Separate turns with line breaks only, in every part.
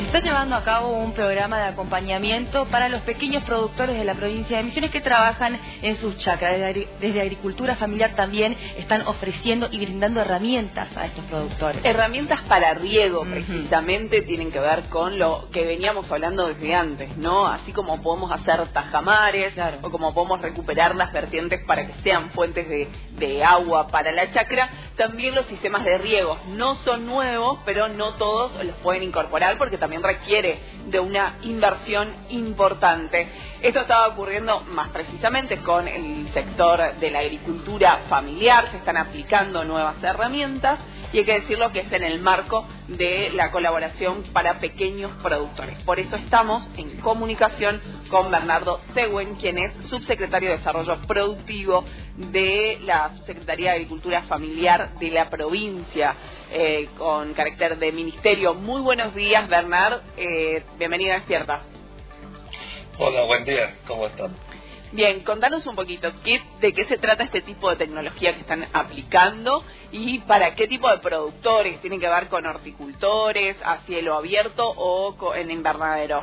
está llevando a cabo un programa de acompañamiento para los pequeños productores de la provincia de Misiones que trabajan en sus chacras. Desde Agricultura Familiar también están ofreciendo y brindando herramientas a estos productores.
Herramientas para riego, precisamente, tienen que ver con lo que veníamos hablando desde antes, ¿no? Así como podemos hacer tajamares, claro, o como podemos recuperar las vertientes para que sean fuentes de agua para la chacra, también los sistemas de riego no son nuevos, pero no todos los pueden incorporar porque también requiere de una inversión importante. Esto estaba ocurriendo más precisamente con el sector de la agricultura familiar. Se están aplicando nuevas herramientas y hay que decirlo que es en el marco de la colaboración para pequeños productores. Por eso estamos en comunicación con Bernardo Següen, quien es subsecretario de Desarrollo Productivo de la Subsecretaría de Agricultura Familiar de la provincia, con carácter de ministerio. Muy buenos días, Bernard. Bienvenido a Despierta.
Hola, buen día. ¿Cómo están?
Bien, contanos un poquito de qué se trata este tipo de tecnología que están aplicando y para qué tipo de productores. ¿Tiene que ver con horticultores, a cielo abierto o en invernadero?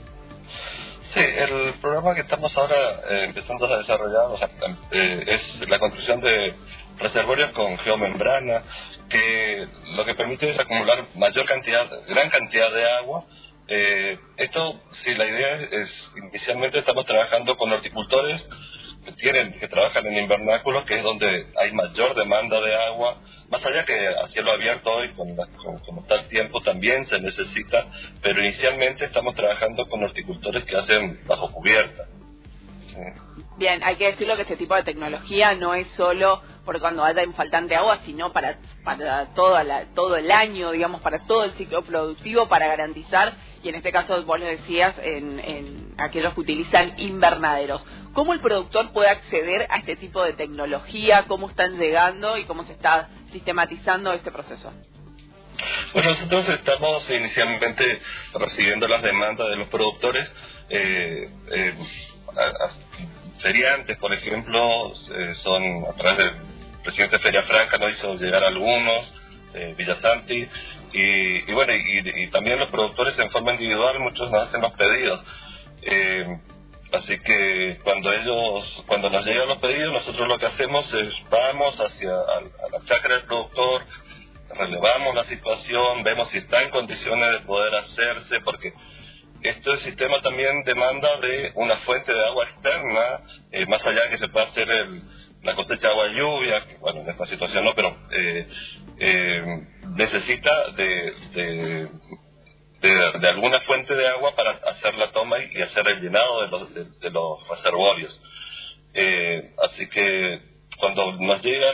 Sí, el programa que estamos ahora empezando a desarrollar, es la construcción de reservorios con geomembrana, que lo que permite es acumular gran cantidad de agua. Esto, sí, la idea es inicialmente estamos trabajando con horticultores que trabajan en invernáculos, que es donde hay mayor demanda de agua, más allá que a cielo abierto hoy, como está el tiempo, también se necesita, pero inicialmente estamos trabajando con horticultores que hacen bajo cubierta. Sí.
Bien, hay que decirlo que este tipo de tecnología no es solo por cuando haya faltante agua, sino para todo el año, digamos, para todo el ciclo productivo, para garantizar, y en este caso vos lo decías, en aquellos que utilizan invernaderos. ¿Cómo el productor puede acceder a este tipo de tecnología? ¿Cómo están llegando y cómo se está sistematizando este proceso?
Bueno, nosotros estamos inicialmente recibiendo las demandas de los productores. Feriantes, por ejemplo, son a través del presidente Feria Franca, nos hizo llegar algunos, Villasanti, y también los productores en forma individual, muchos nos hacen los pedidos. Así que cuando nos llegan los pedidos, nosotros lo que hacemos es vamos a la chacra del productor, relevamos la situación, vemos si está en condiciones de poder hacerse, porque este sistema también demanda de una fuente de agua externa, más allá de que se pueda hacer la cosecha de agua y lluvia, que, bueno, en esta situación no, pero necesita de alguna fuente de agua para hacer la toma y hacer el llenado de los reservorios. Así que cuando nos llega,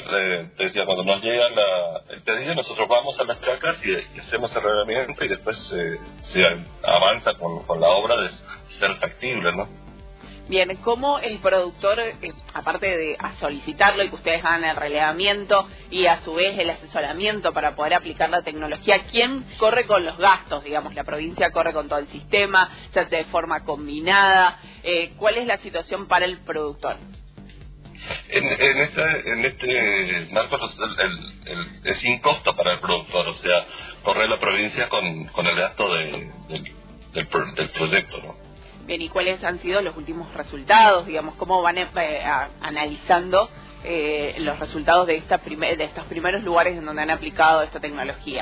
el pedido, nosotros vamos a las chacras y hacemos el reglamento y después se avanza con la obra de ser factible, ¿no?
Bien, ¿cómo el productor, aparte de solicitarlo y que ustedes hagan el relevamiento y a su vez el asesoramiento para poder aplicar la tecnología, quién corre con los gastos? Digamos, la provincia corre con todo el sistema, se hace de forma combinada. ¿Cuál es la situación para el productor?
En este marco es sin costo para el productor, o sea, corre la provincia con el gasto del proyecto, ¿no?
Bien, ¿y cuáles han sido los últimos resultados? Digamos, ¿cómo van analizando los resultados de estos primeros lugares en donde han aplicado esta tecnología?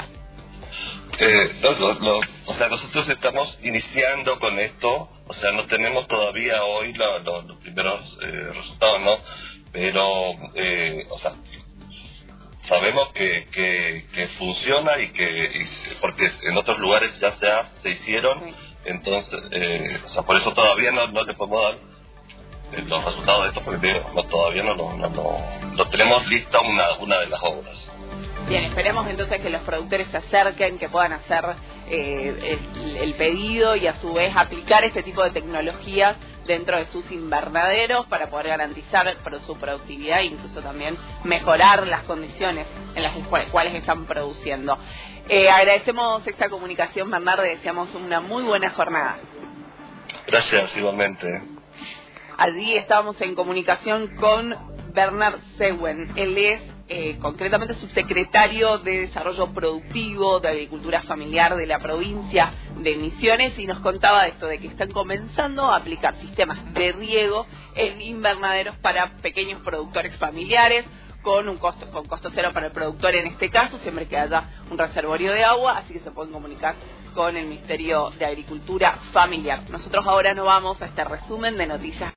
Nosotros estamos iniciando con esto, o sea, no tenemos todavía hoy los primeros resultados, ¿no? Pero, sabemos que funciona porque en otros lugares ya se hicieron. Sí. Entonces, por eso todavía no le podemos dar los resultados de esto, porque todavía no tenemos lista una de las obras.
Bien, esperemos entonces que los productores se acerquen, que puedan hacer el pedido y a su vez aplicar este tipo de tecnologías dentro de sus invernaderos para poder garantizar su productividad e incluso también mejorar las condiciones en las cuales están produciendo. Agradecemos esta comunicación, Bernardo, y deseamos una muy buena jornada.
Gracias, igualmente.
Allí estábamos en comunicación con Bernard Següen. Él es concretamente subsecretario de Desarrollo Productivo de Agricultura Familiar de la provincia de Misiones, y nos contaba esto de que están comenzando a aplicar sistemas de riego en invernaderos para pequeños productores familiares, con costo cero para el productor en este caso, siempre que haya un reservorio de agua, así que se pueden comunicar con el Ministerio de Agricultura Familiar. Nosotros ahora nos vamos a este resumen de noticias.